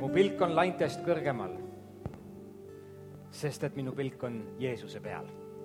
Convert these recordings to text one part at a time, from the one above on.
Mu pilk on laintest kõrgemal, sest et minu pilk on Jeesuse peal.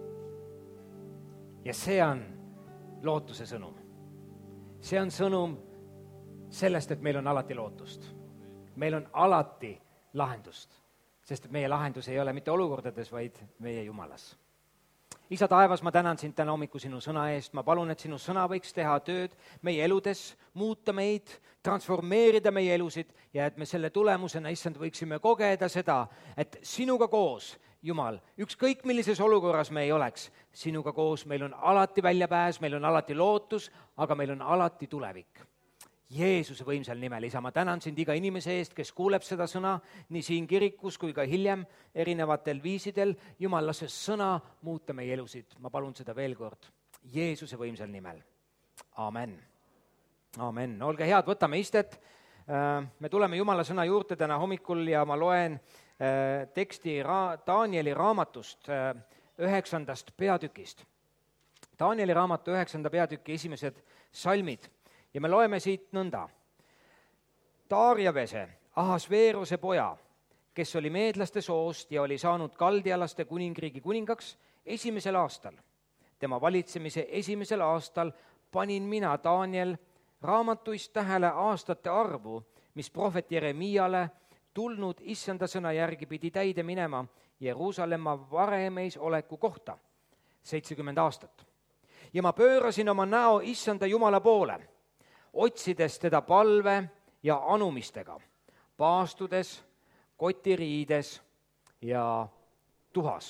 Ja see on lootuse sõnum. See on sõnum sellest, et meil on alati lootust. Meil on alati lahendust, sest et meie lahendus ei ole mitte olukordades, vaid meie Jumalas. Isa taevas, ma tänan sind täna hommiku sinu sõna eest. Ma palun, et sinu sõna võiks teha tööd meie eludes, muuta meid, transformeerida meie elusid ja et me selle tulemusena, issand, võiksime kogeda seda, et sinuga koos, Jumal, ükskõik millises olukorras me ei oleks, sinuga koos meil on alati väljapääs, meil on alati lootus, aga meil on alati tulevik. Jeesuse võimsal nimel, isa, ma tänan sind iga inimese eest, kes kuuleb seda sõna, nii siin kirikus kui ka hiljem erinevatel viisidel. Jumal, las see sõna muuta meie elusid. Ma palun seda veel kord. Jeesuse võimsal nimel. Amen. Amen. Olge head, võtame istet. Me tuleme Jumala sõna juurde täna hommikul ja ma loen teksti Danieli raamatust 9. peatükist. Danieli raamatu 9. peatüki esimesed salmid. Ja me loeme siit nõnda. Darjavese, Ahasveerose poja, kes oli meedlaste soost ja oli saanud kaldialaste kuningriigi kuningaks 1. aastal. Tema valitsemise 1. aastal panin mina, Daniel, raamatuist tähele aastate arvu, mis prohvet Jeremiale tulnud issanda sõna järgi pidi täide minema Jeruusalemma varemeis oleku kohta, 70 aastat. Ja ma pöörasin oma näo issanda Jumala poole, otsides teda palve ja anumistega, paastudes, kotiriides ja tuhas.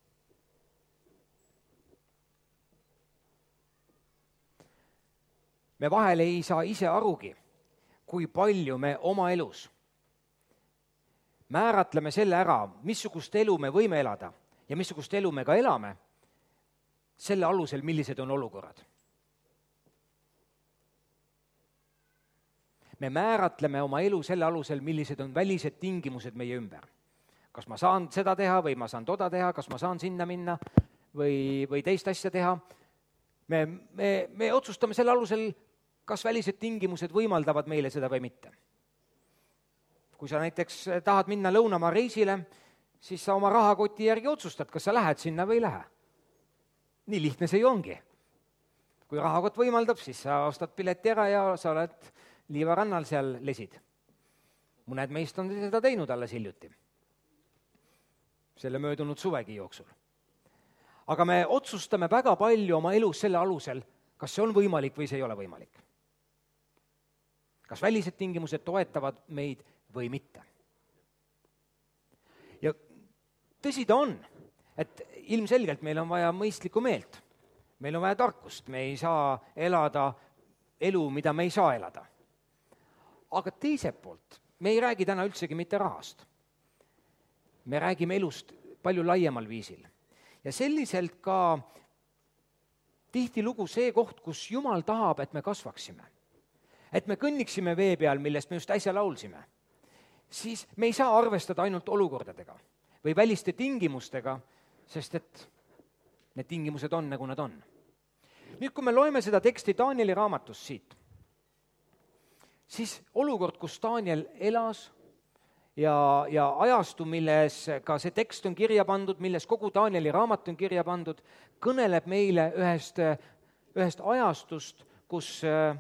Me vahel ei saa ise arugi, kui palju me oma elus määratleme selle ära, missugust elu me võime elada ja missugust elu me ka elame, selle alusel, millised on olukorrad. Me määratleme oma elu selle alusel, millised on välised tingimused meie ümber. Kas ma saan seda teha või ma saan toda teha, kas ma saan sinna minna või teist asja teha. Me otsustame selle alusel, kas välised tingimused võimaldavad meile seda või mitte. Kui sa näiteks tahad minna lõunamaa reisile, siis sa oma rahakoti järgi otsustad, kas sa lähed sinna või ei lähe. Nii lihtne see ju ongi. Kui rahakott võimaldab, siis sa ostad pileti ära ja sa oled liivarannal seal lesid. Mõned meist on seda teinud alles hiljuti. Selle möödunud suvegi jooksul. Aga me otsustame väga palju oma elus selle alusel, kas see on võimalik või see ei ole võimalik. Kas välised tingimused toetavad meid või mitte. Ja tõsi ta on, et ilmselgelt meil on vaja mõistlikku meelt. Meil on vaja tarkust, me ei saa elada elu, mida me ei saa elada. Aga teiselt poolt, me ei räägi täna üldsegi mitte rahast. Me räägime elust palju laiemal viisil. Ja selliselt ka tihtilugu see koht, kus Jumal tahab, et me kasvaksime. Et me kõnniksime vee peal, millest me just äsja laulsime. Siis me ei saa arvestada ainult olukordadega või väliste tingimustega, sest et need tingimused on, nagu nad on. Nüüd, kui me loeme seda teksti Danieli raamatust siit, siis olukord, kus Daniel elas ja ajastu, milles ka see tekst on kirja pandud, milles kogu Danieli raamat on kirja pandud, kõneleb meile ühest ajastust, kus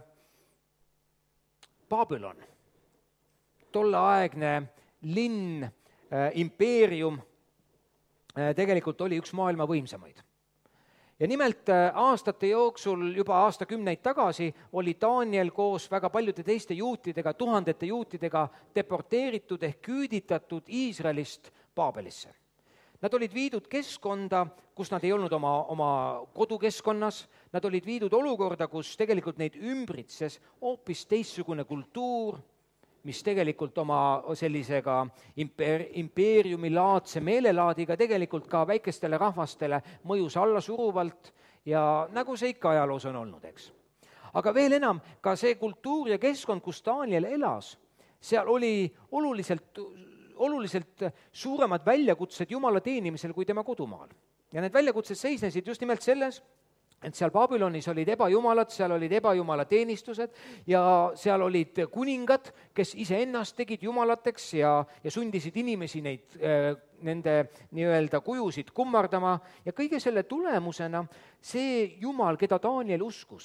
Babylon, tolleaegne linn, impeerium, tegelikult oli üks maailma võimsamaid. Ja nimelt aastate jooksul, juba aastakümneid tagasi, oli Daniel koos väga paljude teiste juutidega, tuhandete juutidega deporteeritud ehk küüditatud Iisraelist Babelisse. Nad olid viidud keskkonda, kus nad ei olnud oma kodukeskkonnas, nad olid viidud olukorda, kus tegelikult neid ümbritses hoopis teistsugune kultuur, mis tegelikult oma sellisega impeeriumilaadse meelelaadiga tegelikult ka väikestele rahvastele mõjus alla suruvalt ja nagu see ikka ajaloos on olnud, eks. Aga veel enam, ka see kultuur ja keskkond, kus Daniel elas, seal oli oluliselt suuremad väljakutsed Jumala teenimisel kui tema kodumaal. Ja need väljakutsed seisnesid just nimelt selles, et seal Babülonis olid ebajumalad, seal olid ebajumala teenistused ja seal olid kuningad, kes iseennast tegid jumalateks ja sundisid inimesi neid nende nii-öelda kujusid kummardama ja kõige selle tulemusena see Jumal, keda Daniel uskus,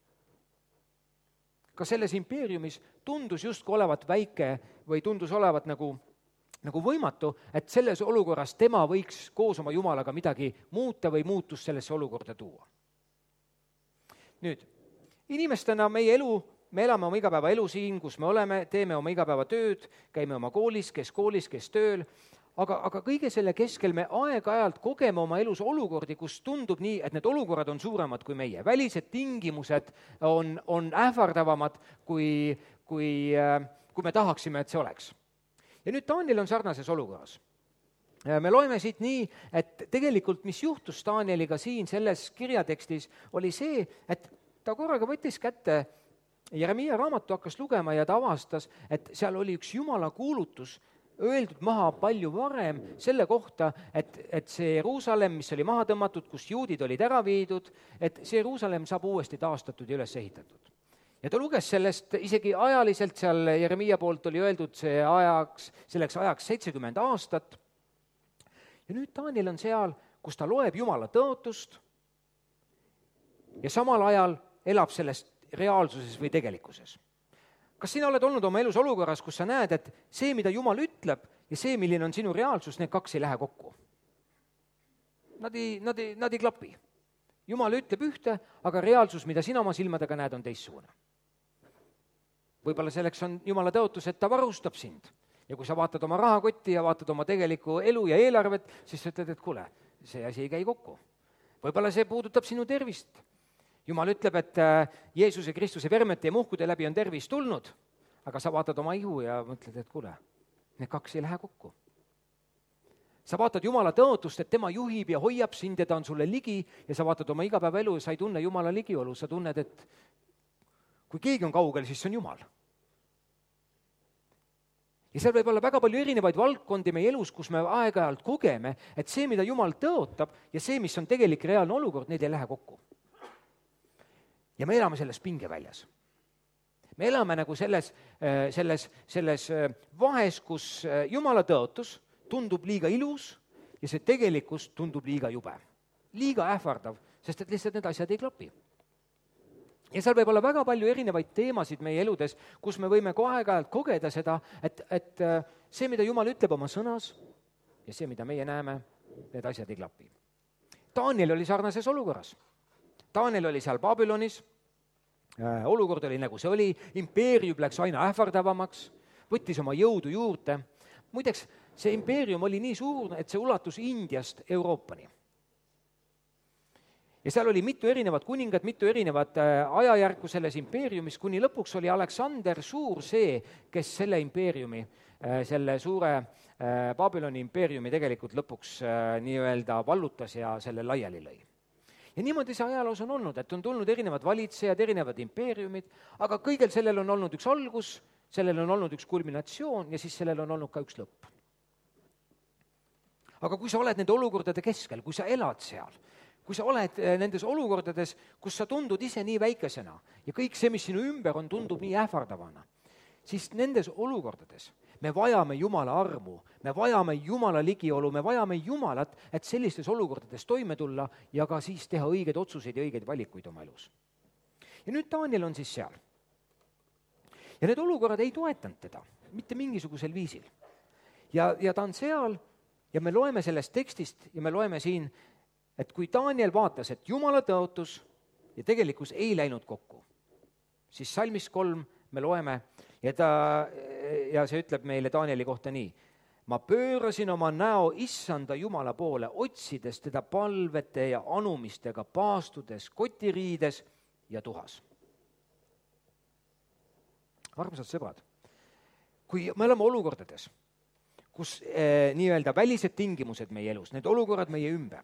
ka selles impeeriumis tundus justkui olevat väike või tundus olevat nagu võimatu, et selles olukorras tema võiks koos oma Jumalaga midagi muuta või muutust sellesse olukorda tuua. Nüüd, inimestena meie elu, me elame oma igapäevaelu siin, kus me oleme, teeme oma igapäevatööd, käime oma koolis, kes tööl, aga kõige selle keskel me aeg-ajalt kogeme oma elus olukordi, kus tundub nii, et need olukorrad on suuremad kui meie. Välised tingimused on ähvardavamad, kui me tahaksime, et see oleks. Ja nüüd Daniel on sarnases olukorras. Me loeme siit nii, et tegelikult mis juhtus Danieliga siin selles kirjatekstis, oli see, et ta korraga võttis kätte Jeremiia raamatu, hakkas lugema ja ta avastas, et seal oli üks Jumala kuulutus öeldud maha palju varem selle kohta, et see Jeruusalemm, mis oli maha tõmmatud, kus juudid olid ära viidud, et see Jeruusalemm saab uuesti taastatud ja üles ehitatud. Ja ta luges sellest isegi ajaliselt, seal Jeremiia poolt oli öeldud selleks ajaks 70 aastat, ja nüüd Daniel on seal, kus ta loeb Jumala tõotust ja samal ajal elab sellest reaalsuses või tegelikkuses. Kas sina oled olnud oma elus olukorras, kus sa näed, et see, mida Jumal ütleb ja see, milline on sinu reaalsus, need kaks ei lähe kokku? Nad ei klapi. Jumal ütleb ühte, aga reaalsus, mida sina oma silmadega näed, on teistsugune. Võib-olla selleks on Jumala tõotus, et ta varustab sind. Ja kui sa vaatad oma rahakotti ja vaatad oma tegelikku elu ja eelarvet, siis sa ütled, et kuule, see asi ei käi kokku. Võib-olla see puudutab sinu tervist. Jumal ütleb, et Jeesuse Kristuse vermete ja muhkude läbi on tervis tulnud, aga sa vaatad oma ihu ja mõtled, et kuule, need kaks ei lähe kokku. Sa vaatad Jumala tõotust, et tema juhib ja hoiab sind ja ta on sulle ligi ja sa vaatad oma igapäevaelu ja sa ei tunne Jumala ligiolu, sa tunned, et kui keegi on kaugel, siis see on Jumal. Ja seal võib olla väga palju erinevaid valdkondi meie elus, kus me aeg-ajalt kogeme, et see, mida Jumal tõotab ja see, mis on tegelik reaalne olukord, need ei lähe kokku. Ja me elame selles pingeväljas. Me elame nagu selles vahes, kus Jumala tõotus tundub liiga ilus ja see tegelikkus tundub liiga jube. Liiga ähvardav, sest et lihtsalt need asjad ei klapi. Ja seal võib olla väga palju erinevaid teemasid meie eludes, kus me võime aeg-ajalt kogeda seda, et see, mida Jumal ütleb oma sõnas ja see, mida meie näeme, need asjad ei klapi. Daniel oli sarnases olukorras. Daniel oli seal Babülonis, olukord oli nagu see oli, impeerium läks aina ähvardavamaks, võttis oma jõudu juurde. Muideks, see impeerium oli nii suur, et see ulatus Indiast Euroopani. Ja seal oli mitu erinevat kuningat, mitu erinevat ajajärku selles impeeriumis, kuni lõpuks oli Aleksander Suur see, kes selle impeeriumi, selle suure Babyloni impeeriumi tegelikult lõpuks nii-öelda vallutas ja selle laiali lõi. Ja niimoodi see ajaloos on olnud, et on tulnud erinevad valitsejad, erinevad impeeriumid, aga kõigel sellel on olnud üks algus, sellel on olnud üks kulminatsioon ja siis sellel on olnud ka üks lõpp. Aga kui sa oled nende olukordade keskel, kui sa elad seal, kui sa oled nendes olukordades, kus sa tundud ise nii väikesena ja kõik see, mis sinu ümber on, tundub nii ähvardavana, siis nendes olukordades me vajame Jumala armu, me vajame Jumala ligiolu, me vajame Jumalat, et sellistes olukordades toime tulla ja ka siis teha õigeid otsuseid ja õigeid valikuid oma elus. Ja nüüd Daniel on siis seal. Ja need olukorrad ei toetanud teda mitte mingisugusel viisil. Ja ta on seal ja me loeme sellest tekstist ja me loeme siin, et kui Daniel vaatas, et Jumala tõotus ja tegelikkus ei läinud kokku, siis salmis 3 me loeme ja see ütleb meile Danieli kohta nii. Ma pöörasin oma näo issanda Jumala poole, otsides teda palvete ja anumistega, paastudes, kotiriides ja tuhas. Armsad sõbrad, kui me oleme olukordades, kus nii-öelda välised tingimused meie elus, need olukorrad meie ümber,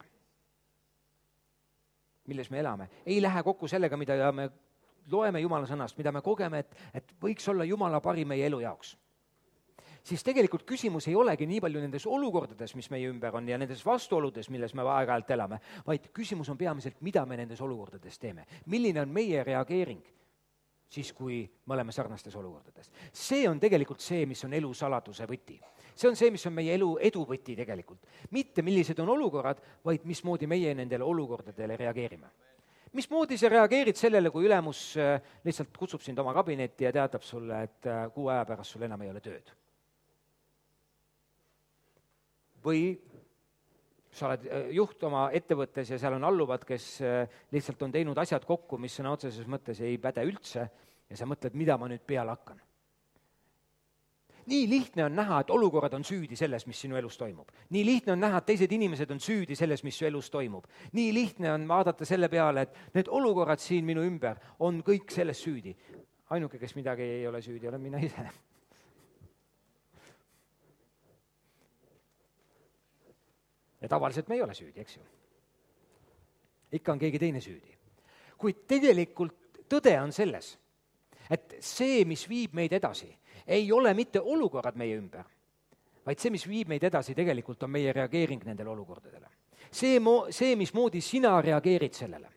milles me elame, ei lähe kokku sellega, mida me loeme Jumala sõnast, mida me kogeme, et võiks olla Jumala parim meie elu jaoks. siis tegelikult küsimus ei olegi nii palju nendes olukordades, mis meie ümber on ja nendes vastuoludes, milles me aeg-ajalt elame, vaid küsimus on peamiselt, mida me nendes olukordades teeme. Milline on meie reageering siis, kui me oleme sarnastes olukordades. See on tegelikult see, mis on elu saladuse võti. See on see, mis on meie elu edu võti tegelikult. Mitte millised on olukorrad, vaid mismoodi meie nendele olukordadele reageerime. Mismoodi sa reageerid sellele, kui ülemus lihtsalt kutsub sind oma kabinetti ja teatab sulle, et 6 aja pärast sul enam ei ole tööd? Või sa oled juht oma ettevõttes ja seal on alluvad, kes lihtsalt on teinud asjad kokku, mis sõna otseses mõttes ei päde üldse ja sa mõtled, mida ma nüüd peale hakkan. Nii lihtne on näha, et olukorrad on süüdi selles, mis sinu elus toimub. Nii lihtne on näha, et teised inimesed on süüdi selles, mis su elus toimub. Nii lihtne on vaadata selle peale, et need olukorrad siin minu ümber on kõik selles süüdi. Ainuke, kes midagi ei ole süüdi, olen mina ise. Ja tavaliselt me ei ole süüdi, eks ju. Ikka on keegi teine süüdi. Kuid tegelikult tõde on selles, et see, mis viib meid edasi, ei ole mitte olukorrad meie ümber, vaid see, mis viib meid edasi, tegelikult on meie reageering nendele olukordadele. See, mismoodi sina reageerid sellele.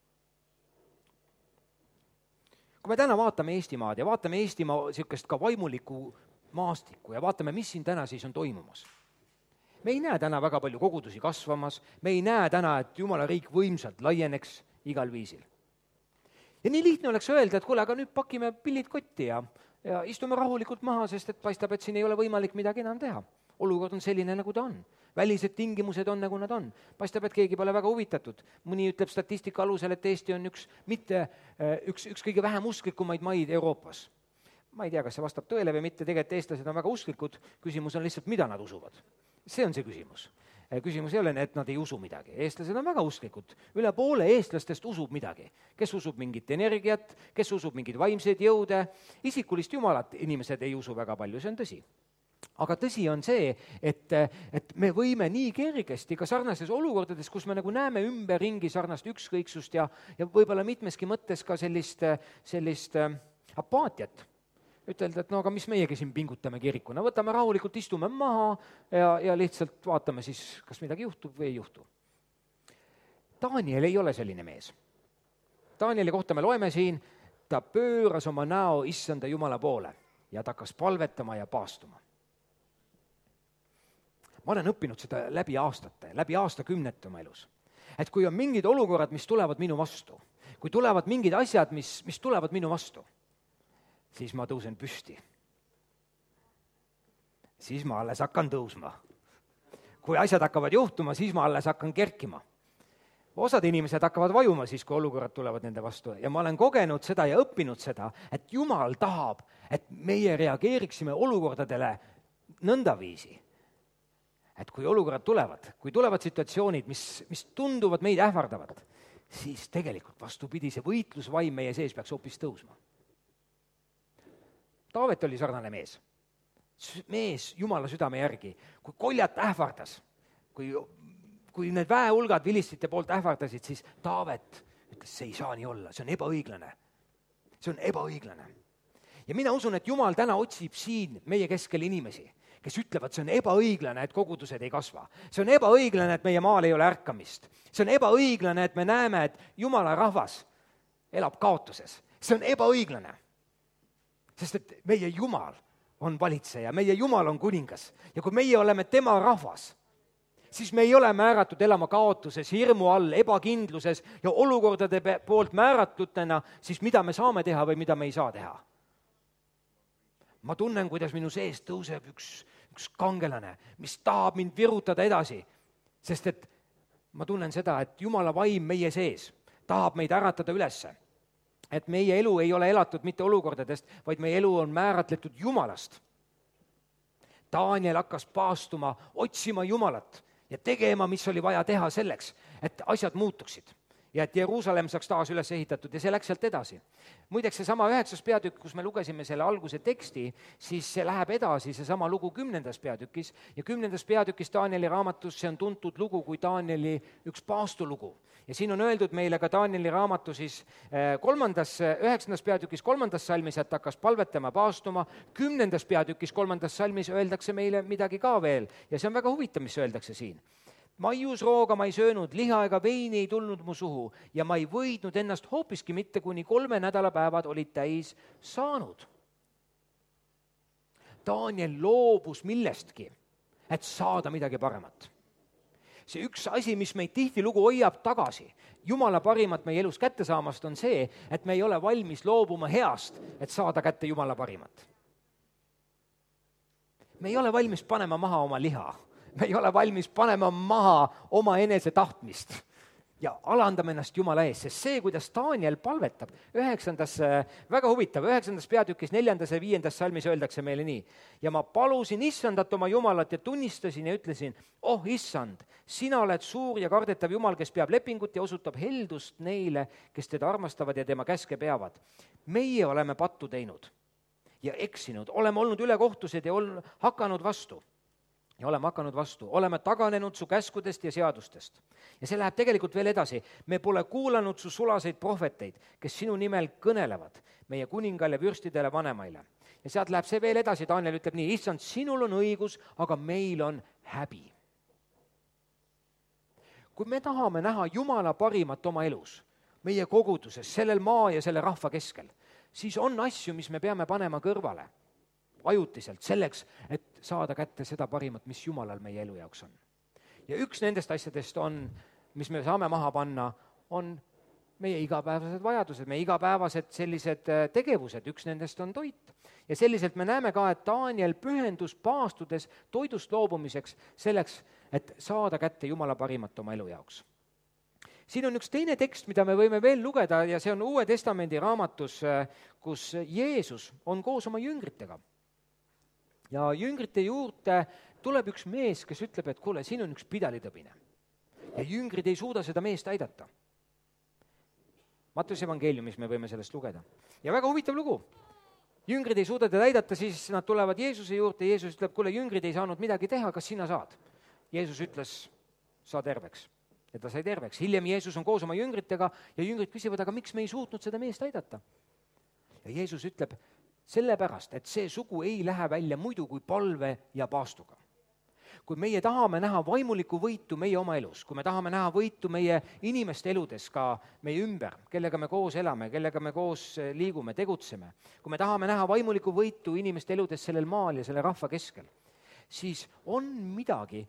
Kui me täna vaatame Eestimaad ja vaatame Eestimaa niisugust ka vaimulikku maastikku ja vaatame, mis siin täna siis on toimumas. Me ei näe täna väga palju kogudusi kasvamas, me ei näe täna, et Jumala riik võimsalt laieneks igal viisil. Ja nii lihtne oleks öelda, et kuule, aga nüüd pakime pillid kotti ja istume rahulikult maha, sest et paistab, et siin ei ole võimalik midagi enam teha. Olukord on selline, nagu ta on. Välised tingimused on, nagu nad on. Paistab, et keegi pole väga huvitatud. Mõni ütleb statistika alusel, et Eesti on üks kõige vähem usklikumaid maid Euroopas. Ma ei tea, kas see vastab tõele või mitte, tegelikult eestlased on väga usklikud, küsimus on lihtsalt, mida nad usuvad. See on see küsimus. Küsimus ei ole, et nad ei usu midagi. Eestlased on väga usklikud. Üle poole eestlastest usub midagi. Kes usub mingit energiat, kes usub mingid vaimseid jõude. Isikulist jumalat inimesed ei usu väga palju, see on tõsi. Aga tõsi on see, et me võime nii kergesti ka sarnases olukordades, kus me nagu näeme ümberringi sarnast ükskõiksust ja võib-olla mitmeski mõttes ka sellist apaatiat, ütelda, et no aga mis meiegi siin pingutame kirikuna, võtame rahulikult, istume maha ja lihtsalt vaatame siis, kas midagi juhtub või ei juhtu. Daniel ei ole selline mees. Danieli kohta me loeme siin, ta pööras oma näo issanda Jumala poole ja ta hakkas palvetama ja paastuma. Ma olen õppinud seda läbi aastakümnete oma elus. Et kui on mingid olukorrad, mis tulevad minu vastu, kui tulevad mingid asjad, mis tulevad minu vastu, siis ma tõusen püsti. Siis ma alles hakkan tõusma. Kui asjad hakkavad juhtuma, siis ma alles hakkan kerkima. Osad inimesed hakkavad vajuma siis, kui olukorrad tulevad nende vastu. Ja ma olen kogenud seda ja õppinud seda, et Jumal tahab, et meie reageeriksime olukordadele nõndaviisi. Et kui olukorrad kui tulevad situatsioonid, mis tunduvad meid ähvardavad, siis tegelikult vastupidi, see võitlusvaim meie sees peaks hoopis tõusma. Taavet oli sarnane mees. Mees Jumala südame järgi. Kui koljat ähvardas, kui need väehulgad vilistite poolt ähvardasid, siis Taavet ütles, see ei saa nii olla, see on ebaõiglane. See on ebaõiglane. Ja mina usun, et Jumal täna otsib siin meie keskel inimesi, kes ütlevad, see on ebaõiglane, et kogudused ei kasva. See on ebaõiglane, et meie maal ei ole ärkamist. See on ebaõiglane, et me näeme, et Jumala rahvas elab kaotuses. See on ebaõiglane. Sest et meie Jumal on valitseja, meie Jumal on kuningas. Ja kui meie oleme tema rahvas, siis me ei ole määratud elama kaotuses, hirmu all, ebakindluses ja olukordade poolt määratutena, siis mida me saame teha või mida me ei saa teha. Ma tunnen, kuidas minu sees tõuseb üks kangelane, mis tahab mind virutada edasi, sest et ma tunnen seda, et Jumala vaim meie sees tahab meid äratada ülesse. Et meie elu ei ole elatud mitte olukordadest, vaid meie elu on määratletud Jumalast. Daniel hakkas paastuma, otsima Jumalat ja tegema, mis oli vaja teha selleks, et asjad muutuksid. ja et Jeruusalemm saaks taas üles ehitatud ja see läks sealt edasi. Muideks seesama 9. peatükk, kus me lugesime selle alguse teksti, siis see läheb edasi, seesama lugu 10. peatükis ja 10. peatükis Danieli raamatus, see on tuntud lugu kui Danieli üks paastulugu. Ja siin on öeldud meile ka Danieli raamatu siis 9. peatükis 3. salmis, et hakkas palvetama, paastuma, 10. peatükis 3. salmis öeldakse meile midagi ka veel ja see on väga huvitav, mis öeldakse siin. Maiusrooga ma ei söönud, liha ega veini ei tulnud mu suhu ja ma ei võidnud ennast hoopiski mitte, kuni 3 nädalapäevad olid täis saanud. Daniel loobus millestki, et saada midagi paremat. See üks asi, mis meid tihtilugu hoiab tagasi, Jumala parimat meie elus kätte saamast, on see, et me ei ole valmis loobuma heast, et saada kätte Jumala parimat. Me ei ole valmis panema maha oma liha. Me ei ole valmis panema maha oma enese tahtmist ja alandame ennast Jumala ees, sest see, kuidas Daniel palvetab, 9. väga huvitav, 9. peatükis 4. ja 5. salmis öeldakse meile nii. Ja ma palusin Issandat oma Jumalat ja tunnistasin ja ütlesin, oh Issand, sina oled suur ja kardetav Jumal, kes peab lepingut ja osutab heldust neile, kes teda armastavad ja tema käske peavad. Meie oleme pattu teinud ja eksinud, oleme olnud ülekohtused ja hakanud vastu. Ja oleme hakanud vastu, oleme taganenud su käskudest ja seadustest. Ja see läheb tegelikult veel edasi. Me pole kuulanud su sulaseid prohveteid, kes sinu nimel kõnelevad, meie kuningale, vürstidele, vanemaile. Ja sealt läheb see veel edasi, Daniel ütleb nii, Issand, sinul on õigus, aga meil on häbi. Kui me tahame näha Jumala parimat oma elus, meie koguduses, sellel maa ja selle rahva keskel, siis on asju, mis me peame panema kõrvale. Ajutiselt, selleks, et saada kätte seda parimat, mis Jumalal meie elu jaoks on. Ja üks nendest asjadest on, mis me saame maha panna, on meie igapäevased vajadused, meie igapäevased sellised tegevused, üks nendest on toit. Ja selliselt me näeme ka, et Daniel pühendus paastudes toidust loobumiseks selleks, et saada kätte Jumala parimat oma elu jaoks. Siin on üks teine tekst, mida me võime veel lugeda ja see on Uue Testamendi raamatus, kus Jeesus on koos oma jüngritega. Ja jüngrite juurde tuleb üks mees, kes ütleb, et kuule, siin on üks pidalitõbine. Ja jüngrid ei suuda seda meest aidata. Matteuse evangeeliumis me võime sellest lugeda. Ja väga huvitav lugu. Jüngrid ei suuda teda aidata, siis nad tulevad Jeesuse juurde ja Jeesus ütleb, kuule, jüngrid ei saanud midagi teha, kas sina saad? Jeesus ütles, saa terveks. Ja ta sai terveks. Hiljem Jeesus on koos oma jüngritega ja jüngrid küsivad, aga miks me ei suutnud seda meest aidata? Ja Jeesus ütleb, sellepärast, et see sugu ei lähe välja muidu kui palve ja paastuga. Kui meie tahame näha vaimulikku võitu meie oma elus, kui me tahame näha võitu meie inimeste eludes ka meie ümber, kellega me koos elame, kellega me koos liigume, tegutseme, kui me tahame näha vaimulikku võitu inimeste eludes sellel maal ja selle rahva keskel, siis on midagi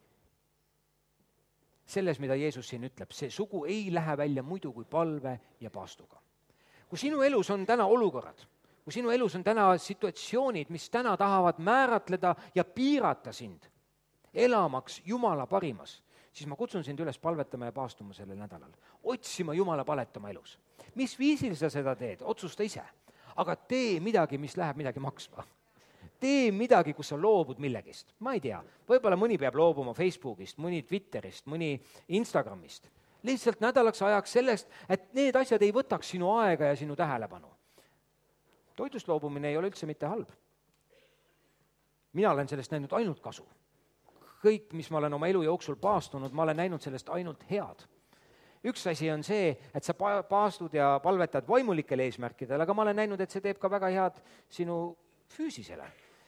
selles, mida Jeesus siin ütleb, see sugu ei lähe välja muidu kui palve ja paastuga. Kui sinu elus on täna olukorrad, kui sinu elus on täna situatsioonid, mis täna tahavad määratleda ja piirata sind, elamaks Jumala parimas, siis ma kutsun sind üles palvetama ja paastuma sellel nädalal. Otsima Jumala palet oma elus. Mis viisil sa seda teed, otsusta ise. Aga tee midagi, mis läheb midagi maksma. Tee midagi, kus sa loobud millegist. Ma ei tea, võib-olla mõni peab loobuma Facebookist, mõni Twitterist, mõni Instagramist. Lihtsalt nädalaks ajaks sellest, et need asjad ei võtaks sinu aega ja sinu tähelepanu. Toidust loobumine ei ole üldse mitte halb. Mina olen sellest näinud ainult kasu. Kõik, mis ma olen oma elu jooksul paastunud, ma olen näinud sellest ainult head. Üks asi on see, et sa paastud ja palvetad vaimulikel eesmärkidel, aga ma olen näinud, et see teeb ka väga head sinu füüsisele.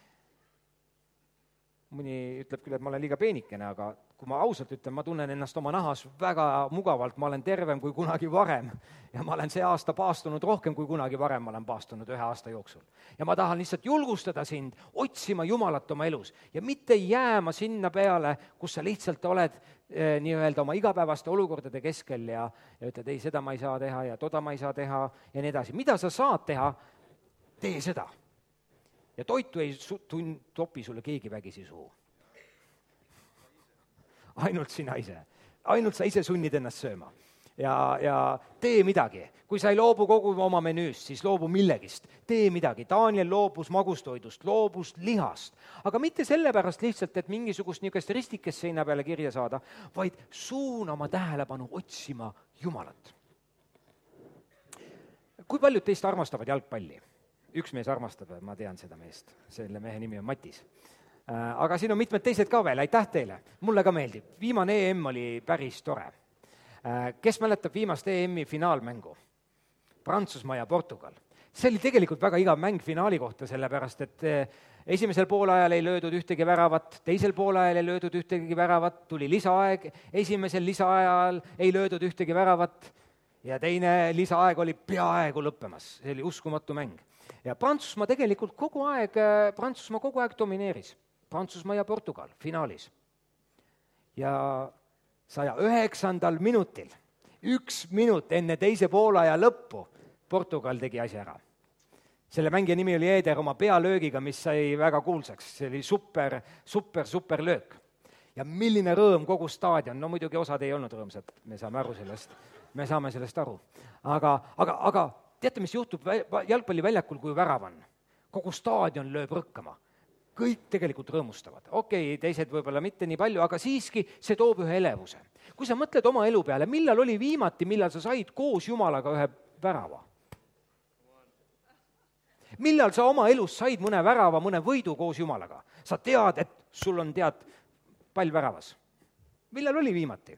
Mõni ütleb küll, et ma olen liiga peenikene, aga kui ma ausalt ütlen, ma tunnen ennast oma nahas väga mugavalt, ma olen tervem kui kunagi varem ja ma olen see aasta paastunud rohkem kui kunagi varem, ma olen paastunud 1 aasta jooksul. Ja ma tahan lihtsalt julgustada sind otsima Jumalat oma elus ja mitte jääma sinna peale, kus sa lihtsalt oled nii-öelda oma igapäevaste olukordade keskel ja ütled, ei, seda ma ei saa teha ja toda ma ei saa teha ja nii edasi. Mida sa saad teha, tee seda. Ja toitu ei topi sulle keegi vägisi suhu. Ainult sina ise. Ainult sa ise sunnid ennast sööma. Ja tee midagi. Kui sa ei loobu kogu oma menüüst, siis loobu millegist. Tee midagi. Daniel loobus magustoidust, loobus lihast. Aga mitte sellepärast lihtsalt, et mingisugust niisugust ristikest seina peale kirja saada, vaid suuna oma tähelepanu otsima Jumalat. kui paljud teist armastavad jalgpalli? Üks mees armastab, ma tean seda meest, selle mehe nimi on Matis. Aga siin on mitmed teised ka veel, aitäh teile, mulle ka meeldib. Viimane EM oli päris tore. Kes mäletab viimast EM-i finaalmängu? Prantsusmaa ja Portugal. See oli tegelikult väga igav mäng finaali kohta, sellepärast et esimesel poolajal ei löödud ühtegi väravat, teisel poolajal ei löödud ühtegi väravat, tuli lisaaeg, esimesel lisaajal ei löödud ühtegi väravat ja teine lisaaeg oli peaaegu lõppemas. See oli uskumatu mäng. Ja Prantsusmaa tegelikult kogu aeg domineeris. Prantsusmaa ja Portugal finaalis. Ja 109. minutil, 1 minut enne teise poolaja lõppu, Portugal tegi asja ära. Selle mängija nimi oli Eder oma pealöögiga, mis sai väga kuulsaks. See oli super löök. Ja milline rõõm kogu staadion, no muidugi osad ei olnud rõõmsad, me saame sellest aru. Aga teate, mis juhtub jalgpalliväljakul, kui värav on? Kogu staadion lööb rõkkama. Kõik tegelikult rõõmustavad. Okei, teised võib-olla mitte nii palju, aga siiski see toob ühe elevuse. Kui sa mõtled oma elu peale, millal oli viimati, millal sa said koos Jumalaga ühe värava? Millal sa oma elus said mõne värava, mõne võidu koos Jumalaga? Sa tead, et sul on pall väravas. Millal oli viimati?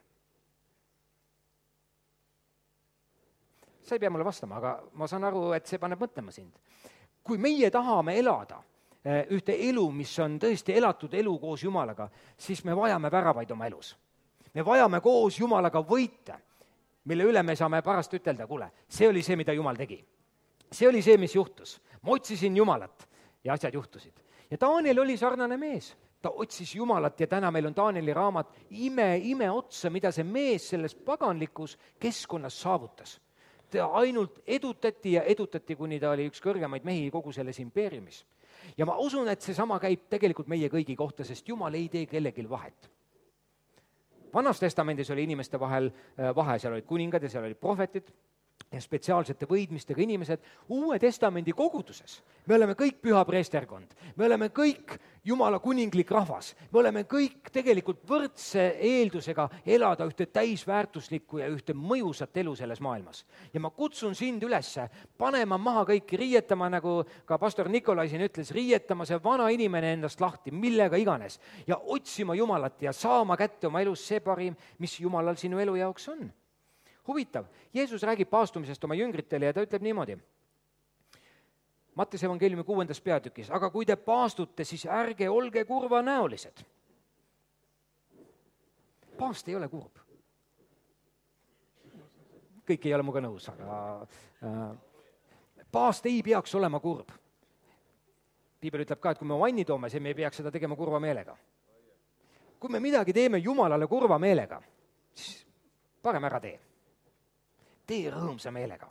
Sa ei pea mulle vastama, aga ma saan aru, et see paneb mõtlema sind. Kui meie tahame elada ühte elu, mis on tõesti elatud elu koos Jumalaga, siis me vajame väravaid oma elus. Me vajame koos Jumalaga võite, mille üle me saame pärast ütelda, kuule, see oli see, mida Jumal tegi. See oli see, mis juhtus. Ma otsisin Jumalat ja asjad juhtusid. Ja Daniel oli sarnane mees. Ta otsis Jumalat ja täna meil on Danieli raamat ime otsa, mida see mees selles paganlikus keskkonnas saavutas. Ta ainult edutati, kuni ta oli üks kõrgemaid mehi kogu selles impeeriumis. Ja ma usun, et see sama käib tegelikult meie kõigi kohta, sest Jumal ei tee kellelgi vahet. Vanas testamendis oli inimeste vahel vahe, seal olid kuningad ja seal olid prohvetid ja spetsiaalsete võidmistega inimesed. Uue testamendi koguduses me oleme kõik püha preesterkond, me oleme kõik Jumala kuninglik rahvas, me oleme kõik tegelikult võrdse eeldusega elada ühte täisväärtuslikku ja ühte mõjusat elu selles maailmas. Ja ma kutsun sind üles panema maha kõiki, riietama, nagu ka pastor Nikolai siin ütles, riietama see vana inimene endast lahti, millega iganes, ja otsima Jumalat ja saama kätte oma elus see parim, mis Jumalal sinu elu jaoks on. Huvitav, Jeesus räägib paastumisest oma jüngritele ja ta ütleb niimoodi. Mattuse evangeeliumi 6. peatükis, aga kui te paastute, siis ärge olge kurvanäolised. Paast ei ole kurb. Kõik ei ole muga nõus, aga paast ei peaks olema kurb. Piibel ütleb ka, et kui me vanni toome, siis me ei peaks seda tegema kurva meelega. Kui me midagi teeme Jumalale kurva meelega, siis parem ära tee. Tee rõõmsa meelega.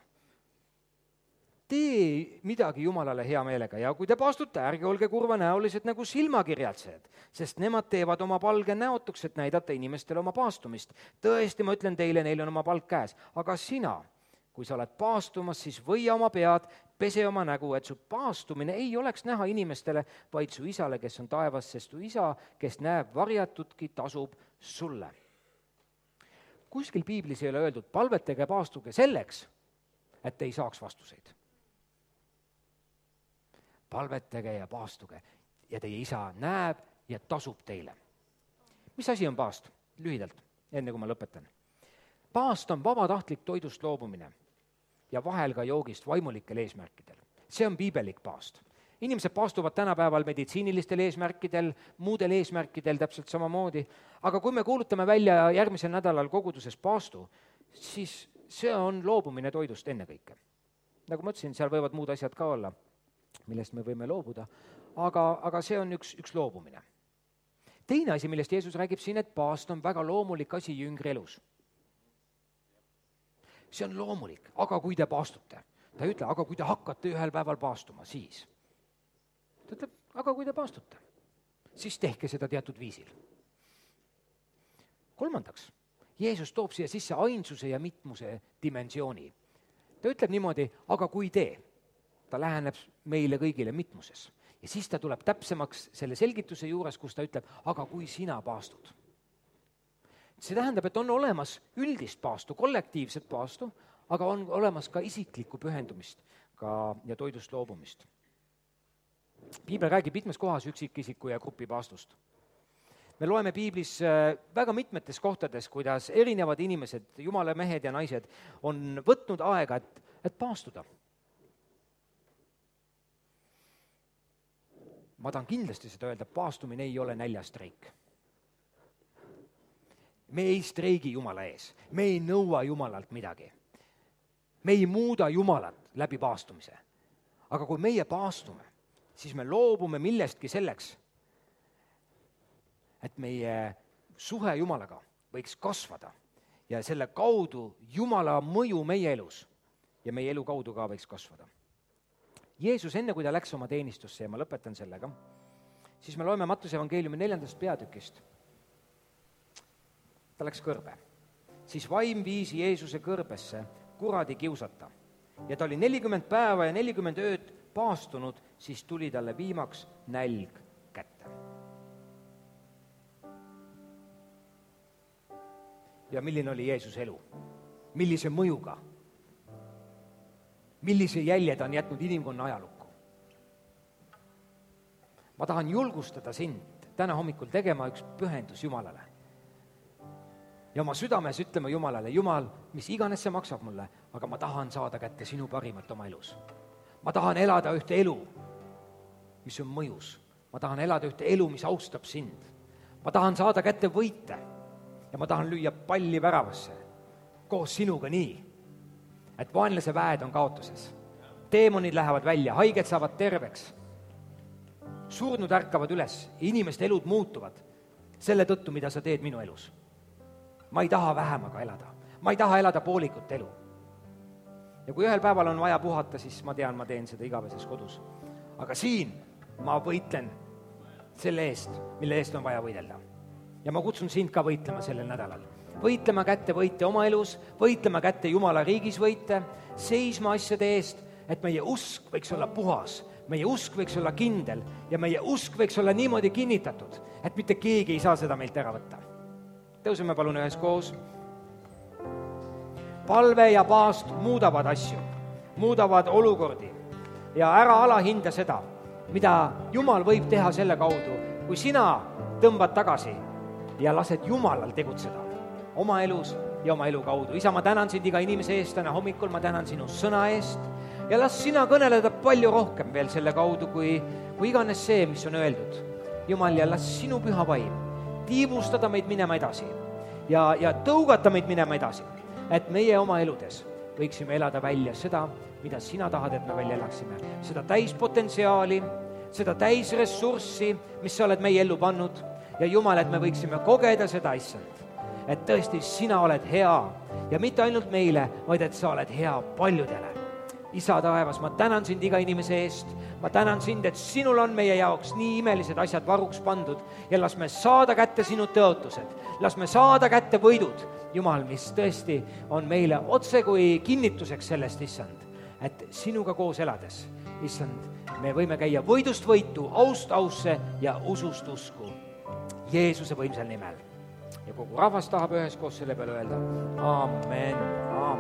Tee midagi Jumalale hea meelega ja kui te paastute, ärge olge kurvanäolised nagu silmakirjatsejad, sest nemad teevad oma palge näotuks, et näidata inimestele oma paastumist. Tõesti, ma ütlen teile, neil on oma palk käes. Aga sina, kui sa oled paastumas, siis võia oma pead, pese oma nägu, et su paastumine ei oleks näha inimestele, vaid su isale, kes on taevas, sest su isa, kes näeb varjatutki, tasub sulle. Kuskil piiblis ei ole öeldud, palvetage ja paastuge selleks, et ei saaks vastuseid. Palvetage ja paastuge ja teie isa näeb ja tasub teile. Mis asi on paast? Lühidalt, enne kui ma lõpetan. Paast on vabatahtlik toidust loobumine ja vahel ka joogist vaimulikel eesmärkidel. See on piibelik paast. Inimesed paastuvad tänapäeval meditsiinilistel eesmärkidel, muudel eesmärkidel täpselt samamoodi, aga kui me kuulutame välja järgmisel nädalal koguduses paastu, siis see on loobumine toidust ennekõike. Nagu ma ütlesin, seal võivad muud asjad ka olla, millest me võime loobuda, aga see on üks loobumine. Teine asi, millest Jeesus räägib siin, et paast on väga loomulik asi jüngri elus. See on loomulik, aga kui te paastute, ta ei ütle, aga kui te hakkate ühel päeval paastuma, siis ta ütleb, aga kui te paastute, siis tehke seda teatud viisil. Kolmandaks, Jeesus toob siia sisse ainsuse ja mitmuse dimensiooni. Ta ütleb niimoodi, aga kui te, ta läheneb meile kõigile mitmuses. Ja siis ta tuleb täpsemaks selle selgituse juures, kus ta ütleb, aga kui sina paastud. See tähendab, et on olemas üldist paastu, kollektiivset paastu, aga on olemas ka isiklikku pühendumist ja toidust loobumist. Piibel räägib mitmes kohas üksikisiku ja grupi paastust. Me loeme piiblis väga mitmetes kohtades, kuidas erinevad inimesed, jumala mehed ja naised, on võtnud aega, et paastuda. Ma tahan kindlasti seda öelda, paastumine ei ole näljastreik. Me ei streigi Jumala ees, me ei nõua Jumalalt midagi. Me ei muuda Jumalat läbi paastumise. Aga kui meie paastume, siis me loobume millestki selleks, et meie suhe Jumalaga võiks kasvada ja selle kaudu Jumala mõju meie elus ja meie elu kaudu ka võiks kasvada. Jeesus, enne kui ta läks oma teenistusse, ja ma lõpetan sellega, siis me loeme Mattuse evangeeliumi 4. peatükist. Ta läks kõrbe. Siis vaim viisi Jeesuse kõrbesse kuradi kiusata. Ja ta oli 40 päeva ja 40 ööd paastunud, siis tuli talle viimaks nälg kätte. Ja milline oli Jeesuse elu? Millise mõjuga? Millise jälje ta on jätnud inimkonna ajalukku? Ma tahan julgustada sind täna hommikul tegema üks pühendus Jumalale. Ja oma südames ütlema Jumalale, Jumal, mis iganes see maksab mulle, aga ma tahan saada kätte sinu parimat oma elus. Ma tahan elada ühte elu, mis on mõjus. Ma tahan elada ühte elu, mis austab sind. Ma tahan saada kätte võite ja ma tahan lüüa palli väravasse koos sinuga nii, et vaenlase väed on kaotuses. Teemonid lähevad välja, haiged saavad terveks. Surnud ärkavad üles, inimeste elud muutuvad selle tõttu, mida sa teed minu elus. Ma ei taha vähemaga elada. Ma ei taha elada poolikut elu. Ja kui ühel päeval on vaja puhata, siis ma tean, ma teen seda igaveses kodus. Aga siin ma võitlen selle eest, mille eest on vaja võidelda. Ja ma kutsun sind ka võitlema sellel nädalal. Võitlema kätte võite oma elus, võitlema kätte Jumala riigis võite, seisma asjade eest, et meie usk võiks olla puhas, meie usk võiks olla kindel ja meie usk võiks olla niimoodi kinnitatud, et mitte keegi ei saa seda meilt ära võtta. Tõuseme palun ühes koos. Palve ja paast muudavad asju, muudavad olukordi ja ära alahinda seda, mida Jumal võib teha selle kaudu, kui sina tõmbad tagasi ja lased Jumalal tegutseda oma elus ja oma elu kaudu. Isa, ma tänan sind iga inimese eest täna hommikul, ma tänan sinu sõna eest ja las sina kõneleda palju rohkem veel selle kaudu, kui iganes see, mis on öeldud. Jumal, ja las sinu püha vaim tiivustada meid minema edasi ja tõugata meid minema edasi, et meie oma eludes võiksime elada välja seda, mida sina tahad, et me välja elaksime. Seda täispotentsiaali, seda täisressurssi, mis sa oled meie ellu pannud ja Jumal, et me võiksime kogeda seda, issand, et tõesti sina oled hea ja mitte ainult meile, vaid et sa oled hea paljudele. Isa taevas, ma tänan sind iga inimese eest, ma tänan sind, et sinul on meie jaoks nii imelised asjad varuks pandud ja las me saada kätte sinu tõotused, las me saada kätte võidud, Jumal, mis tõesti on meile otse kui kinnituseks sellest, issand, et sinuga koos elades, issand, me võime käia võidust võitu, aust ausse ja usust usku Jeesuse võimsal nimel. Ja kogu rahvas tahab ühes koos selle peale öelda, amen, amen.